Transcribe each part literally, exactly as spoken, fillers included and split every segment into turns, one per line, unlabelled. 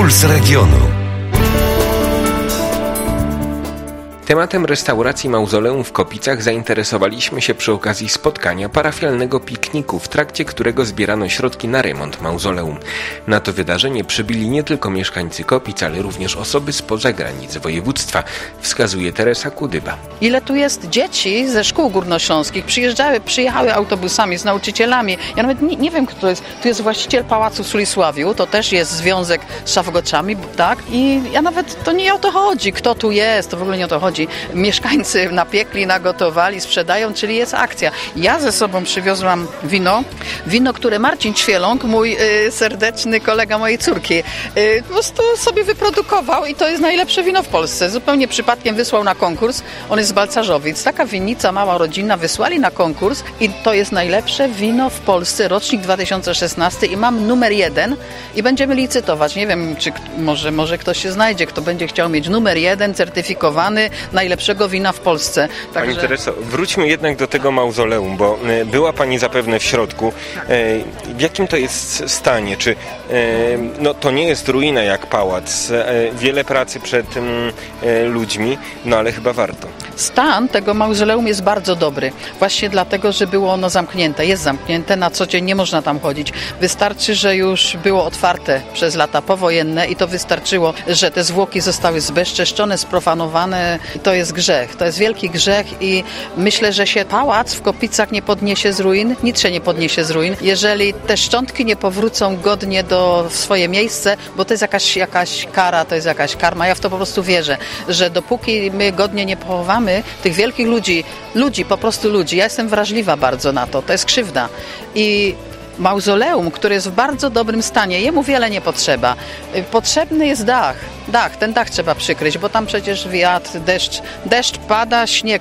Puls Regionu.
Tematem restauracji Mauzoleum w Kopicach zainteresowaliśmy się przy okazji spotkania parafialnego pikniku, w trakcie którego zbierano środki na remont mauzoleum. Na to wydarzenie przybyli nie tylko mieszkańcy Kopic, ale również osoby spoza granic województwa, wskazuje Teresa Kudyba.
Ile tu jest dzieci ze szkół górnośląskich, przyjeżdżały, przyjechały autobusami z nauczycielami. Ja nawet nie, nie wiem, kto to jest. Tu jest właściciel Pałacu w Sulisławiu, to też jest związek z szafgoczami, tak? I ja nawet, to nie o to chodzi, kto tu jest, to w ogóle nie o to chodzi. Mieszkańcy napiekli, nagotowali, sprzedają, czyli jest akcja. Ja ze sobą przywiozłam wino, wino, które Marcin Ćwieląg, mój y, serdeczny kolega mojej córki, y, po prostu sobie wyprodukował i to jest najlepsze wino w Polsce. Zupełnie przypadkiem wysłał na konkurs. On jest z Balcarzowic. Taka winnica, mała rodzina, wysłali na konkurs i to jest najlepsze wino w Polsce, rocznik dwa tysiące szesnasty i mam numer jeden i będziemy licytować. Nie wiem, czy może, może ktoś się znajdzie, kto będzie chciał mieć numer jeden, certyfikowany, najlepszego wina w Polsce.
Także... Pani Tereso, wróćmy jednak do tego mauzoleum, bo była Pani zapewne w środku. W jakim to jest stanie? Czy no, to nie jest ruina jak pałac? Wiele pracy przed ludźmi, no ale chyba warto.
Stan tego mauzoleum jest bardzo dobry. Właśnie dlatego, że było ono zamknięte. Jest zamknięte, na co dzień nie można tam chodzić. Wystarczy, że już było otwarte przez lata powojenne i to wystarczyło, że te zwłoki zostały zbezczeszczone, sprofanowane. To jest grzech. To jest wielki grzech i myślę, że się pałac w Kopicach nie podniesie z ruin, nic się nie podniesie z ruin, jeżeli te szczątki nie powrócą godnie do w swoje miejsce, bo to jest jakaś, jakaś kara, to jest jakaś karma. Ja w to po prostu wierzę, że dopóki my godnie nie pochowamy tych wielkich ludzi, ludzi, po prostu ludzi, ja jestem wrażliwa bardzo na to, to jest krzywda. I mauzoleum, które jest w bardzo dobrym stanie, jemu wiele nie potrzeba. Potrzebny jest dach. Dach, ten dach trzeba przykryć, bo tam przecież wiatr, deszcz, deszcz pada, śnieg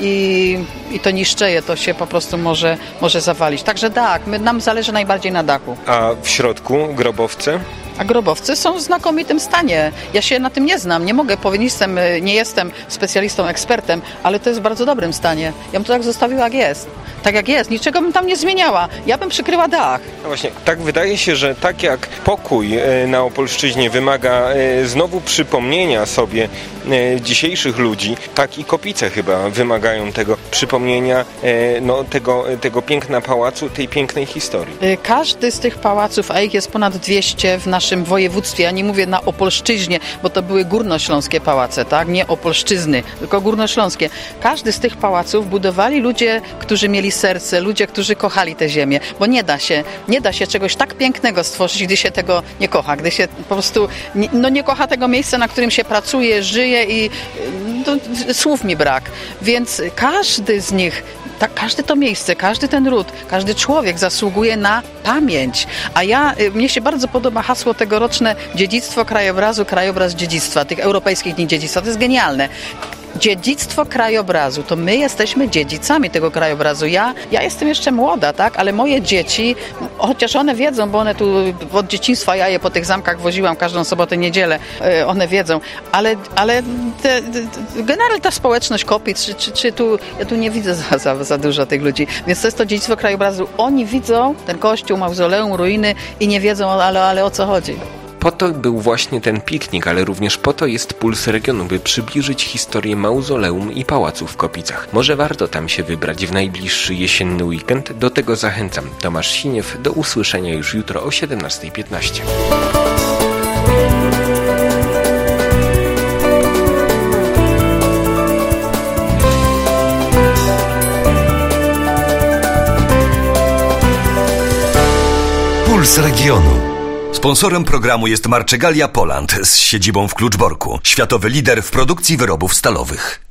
i, i to niszczeje, to się po prostu może, może zawalić. Także dach, my, nam zależy najbardziej na dachu.
A w środku grobowce?
A grobowce są w znakomitym stanie. Ja się na tym nie znam, nie mogę powiedzieć, nie jestem specjalistą, ekspertem, ale to jest w bardzo dobrym stanie. Ja bym to tak zostawiła jak jest. Tak jak jest, niczego bym tam nie zmieniała. Ja bym przykryła dach.
No właśnie, tak wydaje się, że tak jak pokój na Opolszczyźnie wymaga znowu przypomnienia sobie dzisiejszych ludzi, tak i Kopice chyba wymagają tego przypomnienia, no, tego, tego piękna pałacu, tej pięknej historii.
Każdy z tych pałaców, a ich jest ponad dwieście w naszym województwie, ja nie mówię na Opolszczyźnie, bo to były górnośląskie pałace, tak? Nie Opolszczyzny, tylko górnośląskie. Każdy z tych pałaców budowali ludzie, którzy mieli serce, ludzie, którzy kochali tę ziemię, bo nie da się, nie da się czegoś tak pięknego stworzyć, gdy się tego nie kocha, gdy się po prostu nie, no nie kocha tego miejsca, na którym się pracuje, żyje i no, słów mi brak. Więc każdy z nich, tak, każde to miejsce, każdy ten ród, każdy człowiek zasługuje na pamięć. A ja, mnie się bardzo podoba hasło tegoroczne dziedzictwo krajobrazu, krajobraz dziedzictwa, tych europejskich dni dziedzictwa. To jest genialne. Dziedzictwo krajobrazu, to my jesteśmy dziedzicami tego krajobrazu. Ja, ja jestem jeszcze młoda, tak, ale moje dzieci, chociaż one wiedzą, bo one tu od dzieciństwa, ja je po tych zamkach woziłam każdą sobotę, niedzielę, one wiedzą, ale, ale te, te, generalnie ta społeczność Kopic, czy, czy, czy tu, ja tu nie widzę za, za, za dużo tych ludzi, więc to jest to dziedzictwo krajobrazu. Oni widzą ten kościół, mauzoleum, ruiny i nie wiedzą, ale, ale o co chodzi.
Po to był właśnie ten piknik, ale również po to jest Puls Regionu, by przybliżyć historię mauzoleum i pałacu w Kopicach. Może warto tam się wybrać w najbliższy jesienny weekend? Do tego zachęcam. Tomasz Siniew, do usłyszenia już jutro o siedemnasta piętnaście.
Puls Regionu.
Sponsorem programu jest Marczegalia Poland z siedzibą w Kluczborku, światowy lider w produkcji wyrobów stalowych.